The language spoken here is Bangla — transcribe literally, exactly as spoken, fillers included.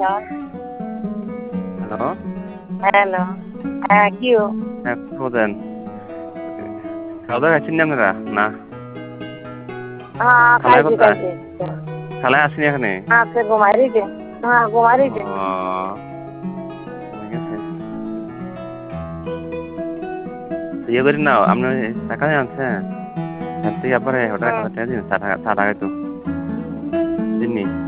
হ্যালো হ্যালো হ্যাঁ কিও হ্যাঁ খোঁজেন খাওয়া দাওয়া খাচ্ছেন না আপনারা না হ্যাঁ খালায় খাইছি কোথায় খাইছি খালায় আসেনি এখানে আজকে ঘুমাই রয়েছে হ্যাঁ ঘুমাই ও রয়েছে ঠিক আছে ইয়ে করি না আপনি টাকা আনছেন এর থেকে আবার হোটেল হুম খাবার টাকা দিন চা টাকা চা টাকা তো দিননি